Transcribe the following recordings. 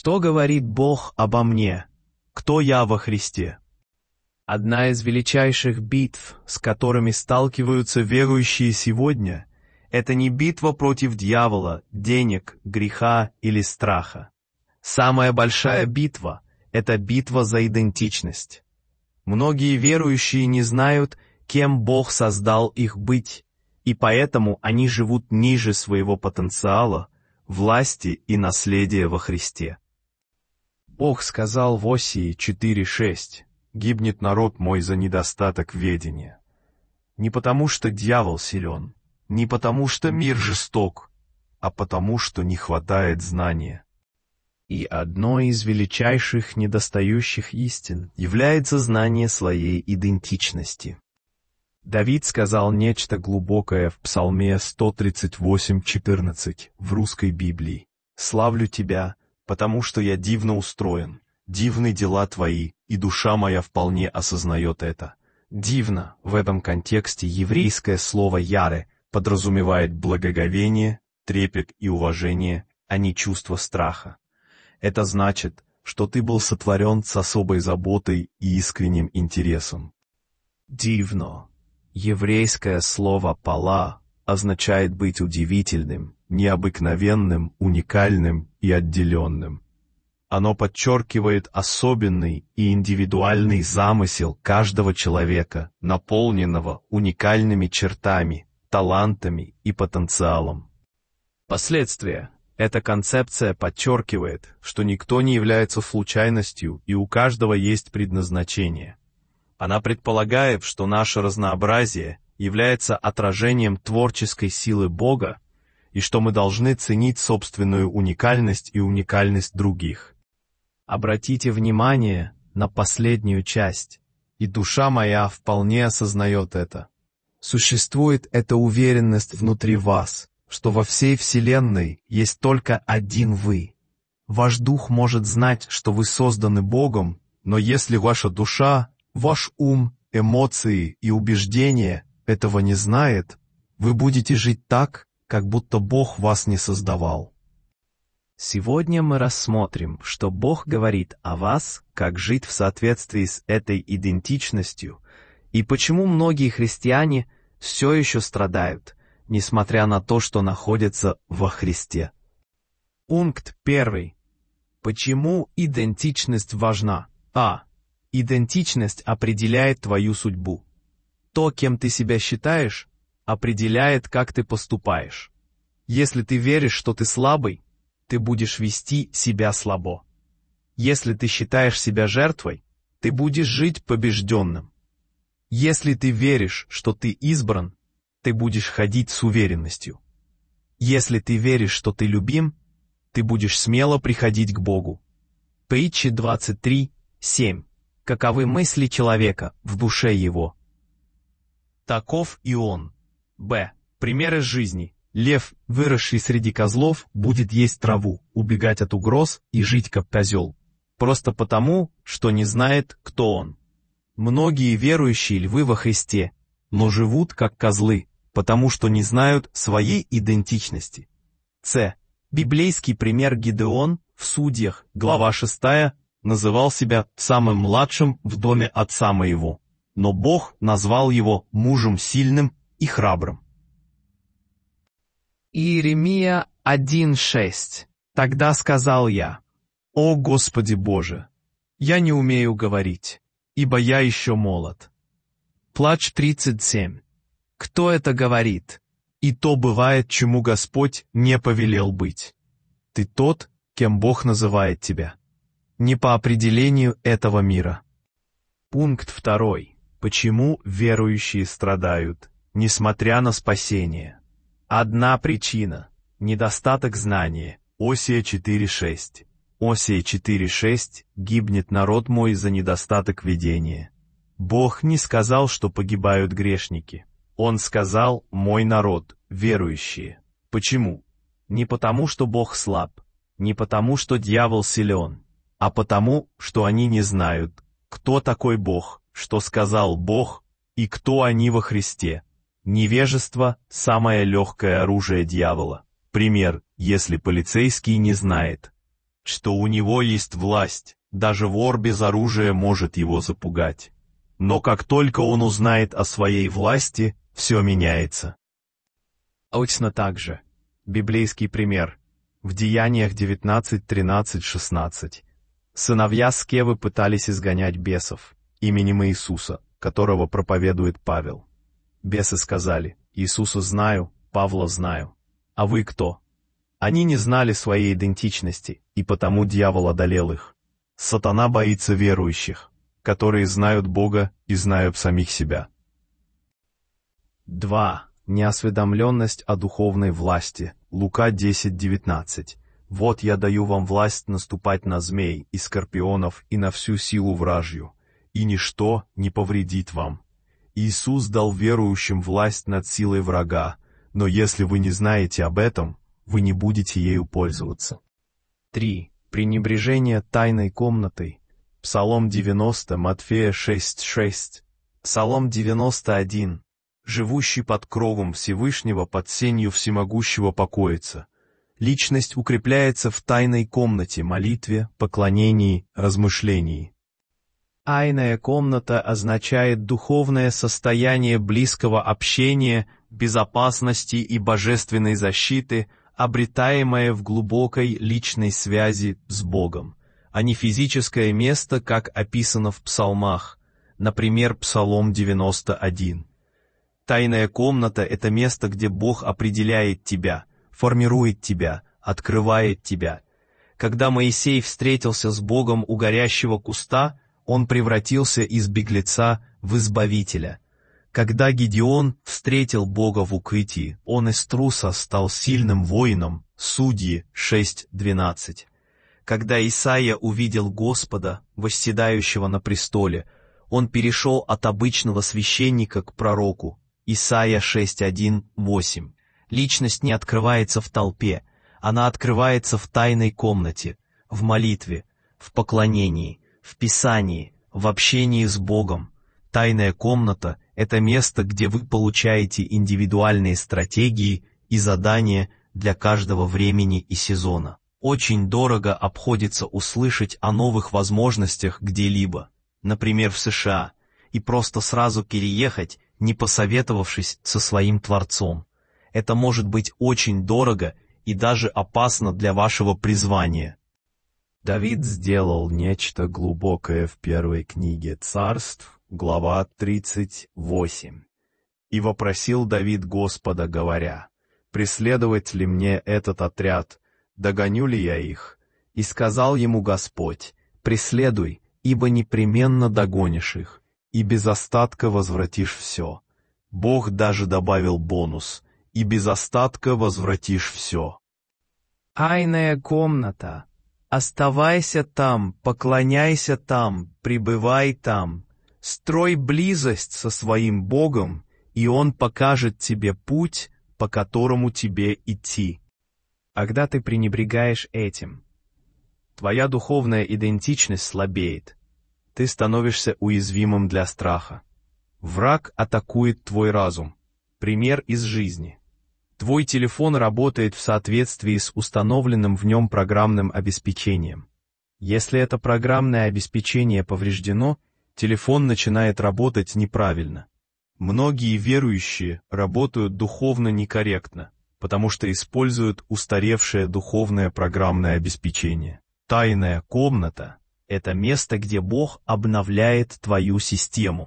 Что говорит Бог обо мне? Кто я во Христе? Одна из величайших битв, с которыми сталкиваются верующие сегодня, это не битва против дьявола, денег, греха или страха. Самая большая битва — это битва за идентичность. Многие верующие не знают, кем Бог создал их быть, и поэтому они живут ниже своего потенциала, власти и наследия во Христе. Бог сказал в Осии 4:6: «Гибнет народ мой за недостаток ведения». Не потому, что дьявол силен, не потому, что мир жесток, а потому, что не хватает знания. И одной из величайших недостающих истин является знание своей идентичности. Давид сказал нечто глубокое в Псалме 138:14 в русской Библии: «Славлю Тебя, потому что я дивно устроен, дивны дела Твои, и душа моя вполне осознает это». Дивно в этом контексте еврейское слово «яре» подразумевает благоговение, трепет и уважение, а не чувство страха. Это значит, что ты был сотворен с особой заботой и искренним интересом. Дивно. Еврейское слово «пала» означает быть удивительным, необыкновенным, уникальным и отделенным. Оно подчеркивает особенный и индивидуальный замысел каждого человека, наполненного уникальными чертами, талантами и потенциалом. Последствия. Эта концепция подчеркивает, что никто не является случайностью и у каждого есть предназначение. Она предполагает, что наше разнообразие является отражением творческой силы Бога и что мы должны ценить собственную уникальность и уникальность других. Обратите внимание на последнюю часть, и душа моя вполне осознает это. Существует эта уверенность внутри вас, что во всей Вселенной есть только один вы. Ваш дух может знать, что вы созданы Богом, но если ваша душа, ваш ум, эмоции и убеждения этого не знает, вы будете жить так, как будто Бог вас не создавал. Сегодня мы рассмотрим, что Бог говорит о вас, как жить в соответствии с этой идентичностью, и почему многие христиане все еще страдают, несмотря на то, что находятся во Христе. Пункт 1. Почему идентичность важна? Идентичность определяет твою судьбу. То, кем ты себя считаешь, определяет, как ты поступаешь. Если ты веришь, что ты слабый, ты будешь вести себя слабо. Если ты считаешь себя жертвой, ты будешь жить побежденным. Если ты веришь, что ты избран, ты будешь ходить с уверенностью. Если ты веришь, что ты любим, ты будешь смело приходить к Богу. Притчи 23:7. Каковы мысли человека в душе его? Таков и он. Пример из жизни. Лев, выросший среди козлов, будет есть траву, убегать от угроз и жить как козел. Просто потому, что не знает, кто он. Многие верующие львы во Христе, но живут как козлы, потому что не знают своей идентичности. Библейский пример Гидеон в Судьях, глава 6, называл себя самым младшим в доме отца моего, но Бог назвал его мужем сильным и храбрым. Иеремия 1:6. Тогда сказал я: «О Господи Боже, я не умею говорить, ибо я еще молод». Плач 37. Кто это говорит? И то бывает, чему Господь не повелел быть. Ты тот, кем Бог называет тебя. Не по определению этого мира. Пункт 2. Почему верующие страдают, несмотря на спасение? Одна причина – недостаток знания. Осия 4:6. Осия 4:6. Гибнет народ мой за недостаток ведения. Бог не сказал, что погибают грешники. Он сказал: «Мой народ, верующие». Почему? Не потому, что Бог слаб, не потому, что дьявол силен, а потому, что они не знают, кто такой Бог, что сказал Бог, и кто они во Христе. Невежество – самое легкое оружие дьявола. Пример: если полицейский не знает, что у него есть власть, даже вор без оружия может его запугать. Но как только он узнает о своей власти, все меняется. Точно так же. Библейский пример. В Деяниях 19, 13, 16. Сыновья Скевы пытались изгонять бесов именем Иисуса, которого проповедует Павел. Бесы сказали: «Иисуса знаю, Павла знаю. А вы кто?» Они не знали своей идентичности, и потому дьявол одолел их. Сатана боится верующих, которые знают Бога и знают самих себя. 2. Неосведомленность о духовной власти. Лука 10:19. «Вот я даю вам власть наступать на змей и скорпионов и на всю силу вражью, и ничто не повредит вам». Иисус дал верующим власть над силой врага, но если вы не знаете об этом, вы не будете ею пользоваться. 3. Пренебрежение тайной комнатой. Псалом 90, Матфея 6:6. Псалом 91. «Живущий под кровом Всевышнего под сенью всемогущего покоится». Личность укрепляется в тайной комнате, молитве, поклонении, размышлении. Тайная комната означает духовное состояние близкого общения, безопасности и божественной защиты, обретаемое в глубокой личной связи с Богом, а не физическое место, как описано в псалмах, например, Псалом 91. Тайная комната — это место, где Бог определяет тебя, формирует тебя, открывает тебя. Когда Моисей встретился с Богом у горящего куста, он превратился из беглеца в избавителя. Когда Гедеон встретил Бога в укрытии, он из труса стал сильным воином. Судьи 6:12. Когда Исаия увидел Господа, восседающего на престоле, он перешел от обычного священника к пророку. Исайя 6:1-8. Личность не открывается в толпе, она открывается в тайной комнате, в молитве, в поклонении, в Писании, в общении с Богом. Тайная комната — это место, где вы получаете индивидуальные стратегии и задания для каждого времени и сезона. Очень дорого обходится услышать о новых возможностях где-либо, например, в США, и просто сразу переехать, не посоветовавшись со своим Творцом. Это может быть очень дорого и даже опасно для вашего призвания. Давид сделал нечто глубокое в первой книге Царств, глава 38. «И вопросил Давид Господа, говоря: преследовать ли мне этот отряд, догоню ли я их? И сказал ему Господь: преследуй, ибо непременно догонишь их, и без остатка возвратишь все». Бог даже добавил бонус: и без остатка возвратишь все. Тайная комната. Оставайся там, поклоняйся там, пребывай там. Строй близость со своим Богом, и Он покажет тебе путь, по которому тебе идти. Когда ты пренебрегаешь этим, твоя духовная идентичность слабеет. Ты становишься уязвимым для страха. Враг атакует твой разум. Пример из жизни. Твой телефон работает в соответствии с установленным в нем программным обеспечением. Если это программное обеспечение повреждено, телефон начинает работать неправильно. Многие верующие работают духовно некорректно, потому что используют устаревшее духовное программное обеспечение. Тайная комната — это место, где Бог обновляет твою систему.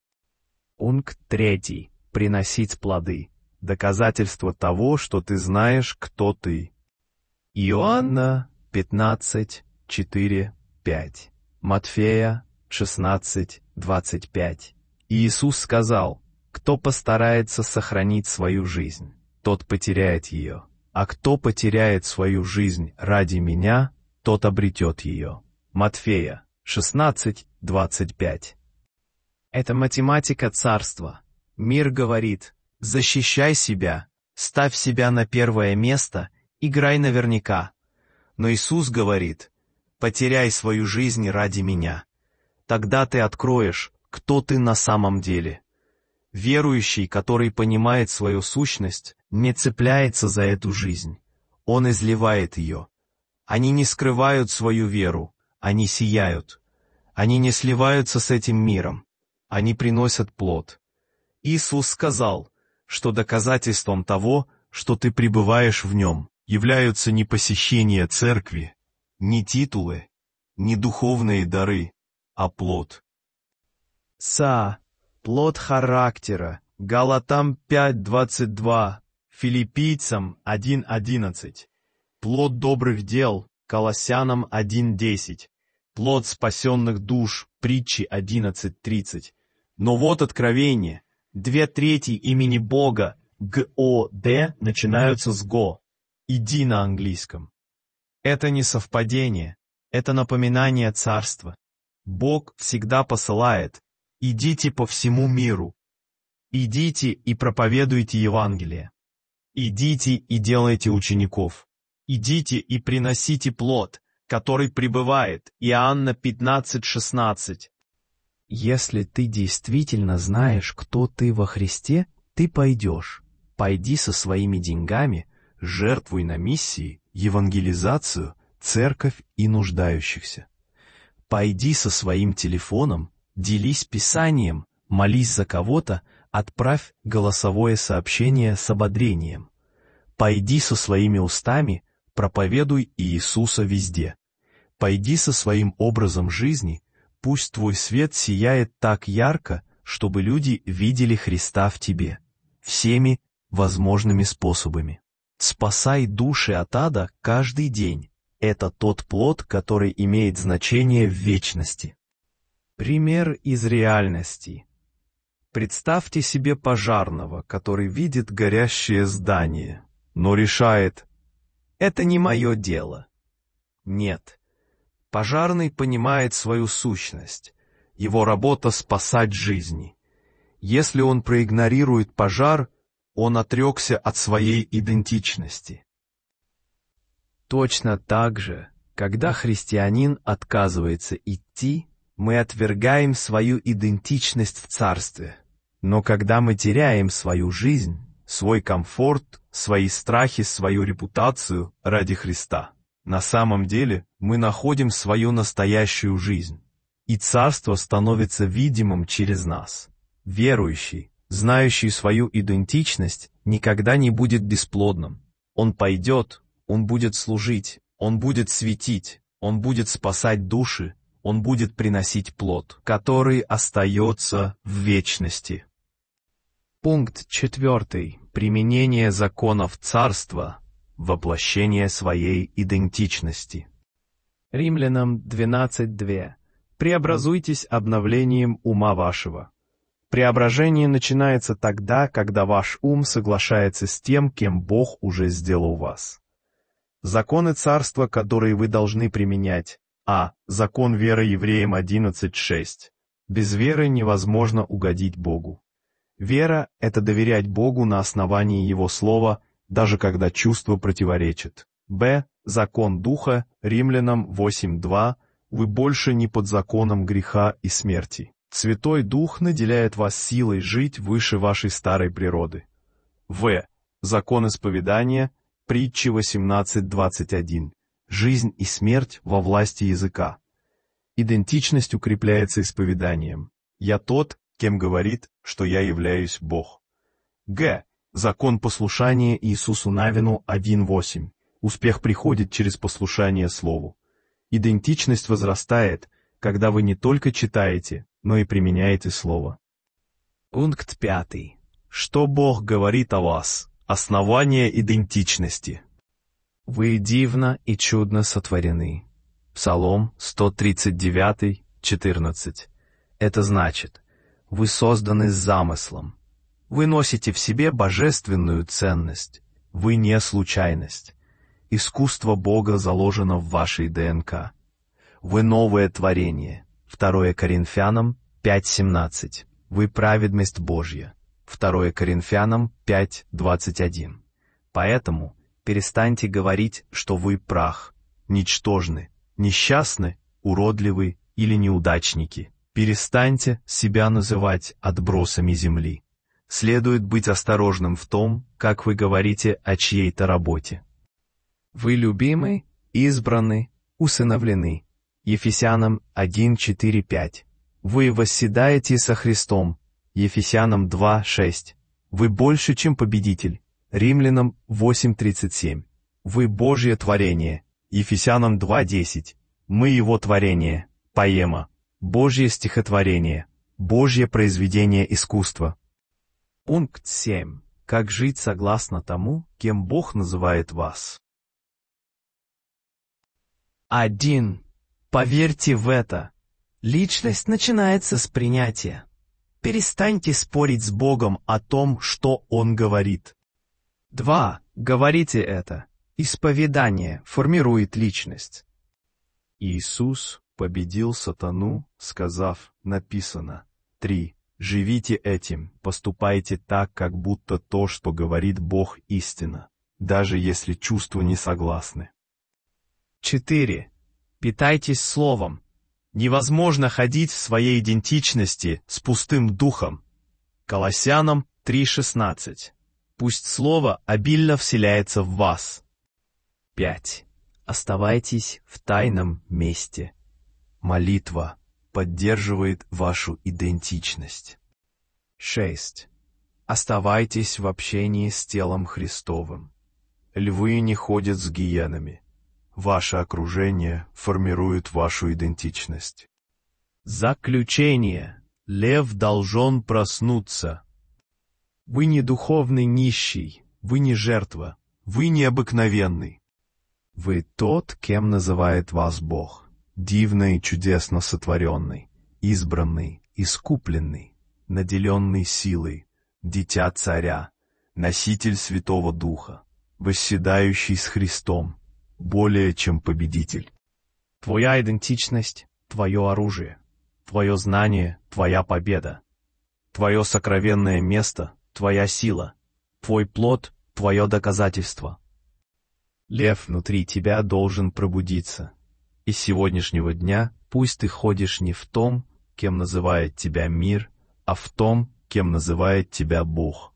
Пункт 3. Приносить плоды. Доказательство того, что ты знаешь, кто ты. Иоанна 15:4-5. Матфея 16:25. Иисус сказал: «Кто постарается сохранить свою жизнь, тот потеряет ее, а кто потеряет свою жизнь ради Меня, тот обретет ее». Матфея 16:25. Это математика царства. Мир говорит: защищай себя, ставь себя на первое место, играй наверняка. Но Иисус говорит: потеряй свою жизнь ради Меня. Тогда ты откроешь, кто ты на самом деле. Верующий, который понимает свою сущность, не цепляется за эту жизнь. Он изливает ее. Они не скрывают свою веру, они сияют. Они не сливаются с этим миром, они приносят плод. Иисус сказал, что доказательством того, что ты пребываешь в нем, являются не посещение церкви, не титулы, не духовные дары, а плод. Плод характера. Галатам 5:22, Филиппийцам 1:11. Плод добрых дел. Колоссянам 1:10. Плод спасенных душ. Притчи 11:30. Но вот откровение. 2/3 имени Бога, Г-О-Д, начинаются с Го. Иди на английском. Это не совпадение, это напоминание царства. Бог всегда посылает: идите по всему миру. Идите и проповедуйте Евангелие. Идите и делайте учеников. Идите и приносите плод, который пребывает. Иоанна 15:16. Если ты действительно знаешь, кто ты во Христе, ты пойдешь. Пойди со своими деньгами, жертвуй на миссии, евангелизацию, церковь и нуждающихся. Пойди со своим телефоном, делись Писанием, молись за кого-то, отправь голосовое сообщение с ободрением. Пойди со своими устами, проповедуй Иисуса везде. Пойди со своим образом жизни, пусть твой свет сияет так ярко, чтобы люди видели Христа в тебе, всеми возможными способами. Спасай души от ада каждый день. Это тот плод, который имеет значение в вечности. Пример из реальности. Представьте себе пожарного, который видит горящее здание, но решает: «Это не мое дело». Нет. Пожарный понимает свою сущность. Его работа — спасать жизни. Если он проигнорирует пожар, он отрекся от своей идентичности. Точно так же, когда христианин отказывается идти, мы отвергаем свою идентичность в царстве. Но когда мы теряем свою жизнь, свой комфорт, свои страхи, свою репутацию ради Христа, на самом деле мы находим свою настоящую жизнь, и царство становится видимым через нас. Верующий, знающий свою идентичность, никогда не будет бесплодным. Он пойдет, он будет служить, он будет светить, он будет спасать души, он будет приносить плод, который остается в вечности. Пункт 4. Применение законов царства. Воплощение своей идентичности. Римлянам 12:2. Преобразуйтесь обновлением ума вашего. Преображение начинается тогда, когда ваш ум соглашается с тем, кем Бог уже сделал вас. Законы царства, которые вы должны применять. Закон веры Евреям 11:6. Без веры невозможно угодить Богу. Вера — это доверять Богу на основании Его Слова, даже когда чувство противоречит. Закон Духа, Римлянам 8:2. Вы больше не под законом греха и смерти. Святой Дух наделяет вас силой жить выше вашей старой природы. Закон исповедания, Притчи 18:21. Жизнь и смерть во власти языка. Идентичность укрепляется исповеданием. Я тот, кем говорит, что я являюсь Бог. Закон послушания Иисусу Навину 1:8. Успех приходит через послушание Слову. Идентичность возрастает, когда вы не только читаете, но и применяете Слово. Пункт 5. Что Бог говорит о вас? Основание идентичности. Вы дивно и чудно сотворены. Псалом 139:14. Это значит, вы созданы с замыслом. Вы носите в себе божественную ценность. Вы не случайность. Искусство Бога заложено в вашей ДНК. Вы новое творение. 2 Коринфянам 5:17. Вы праведность Божья. 2 Коринфянам 5:21. Поэтому перестаньте говорить, что вы прах, ничтожны, несчастны, уродливы или неудачники. Перестаньте себя называть отбросами земли. Следует быть осторожным в том, как вы говорите о чьей-то работе. Вы любимый? избраны, усыновлены. Ефесянам 1:4-5. Вы восседаете со Христом. Ефесянам 2:6. Вы больше, чем победитель. Римлянам 8:37. Вы Божье творение. Ефесянам 2:10. Мы Его творение. Поэма. Божье стихотворение. Божье произведение искусства. Пункт 7. Как жить согласно тому, кем Бог называет вас? 1. Поверьте в это. Личность начинается с принятия. Перестаньте спорить с Богом о том, что Он говорит. 2. Говорите это. Исповедание формирует личность. Иисус победил сатану, сказав, написано. 3. Живите этим, поступайте так, как будто то, что говорит Бог, истина, даже если чувства не согласны. 4. Питайтесь Словом. Невозможно ходить в своей идентичности с пустым духом. Колоссянам 3:16. Пусть Слово обильно вселяется в вас. 5. Оставайтесь в тайном месте. Молитва поддерживает вашу идентичность. 6. Оставайтесь в общении с телом Христовым. Львы не ходят с гиенами. Ваше окружение формирует вашу идентичность. Заключение. Лев должен проснуться. Вы не духовный нищий, вы не жертва, вы необыкновенный. Вы тот, кем называет вас Бог, дивно и чудесно сотворенный, избранный, искупленный, наделенный силой, дитя царя, носитель Святого Духа, восседающий с Христом, более чем победитель. Твоя идентичность — твое оружие, твое знание — твоя победа, твое сокровенное место — твоя сила, твой плод — твое доказательство. Лев внутри тебя должен пробудиться. И с сегодняшнего дня пусть ты ходишь не в том, кем называет тебя мир, а в том, кем называет тебя Бог.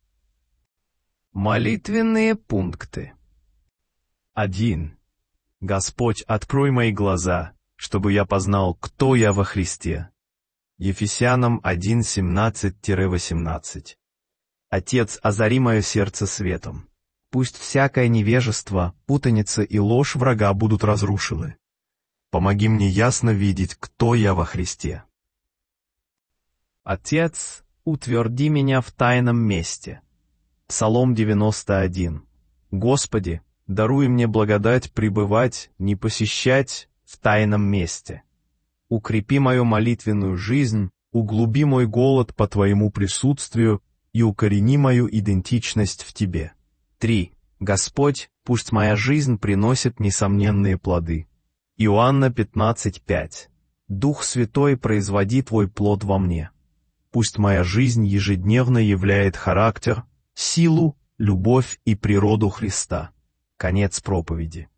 Молитвенные пункты. 1. Господь, открой мои глаза, чтобы я познал, кто я во Христе. Ефесянам 1:17-18. Отец, озари мое сердце светом. Пусть всякое невежество, путаница и ложь врага будут разрушены. Помоги мне ясно видеть, кто я во Христе. Отец, утверди меня в тайном месте. Псалом 91. Господи, даруй мне благодать пребывать, не посещать в тайном месте. Укрепи мою молитвенную жизнь, углуби мой голод по Твоему присутствию и укорени мою идентичность в Тебе. 3. Господь, пусть моя жизнь приносит несомненные плоды. Иоанна 15:5. Дух Святой, производи Твой плод во мне. Пусть моя жизнь ежедневно являет характер, силу, любовь и природу Христа. Конец проповеди.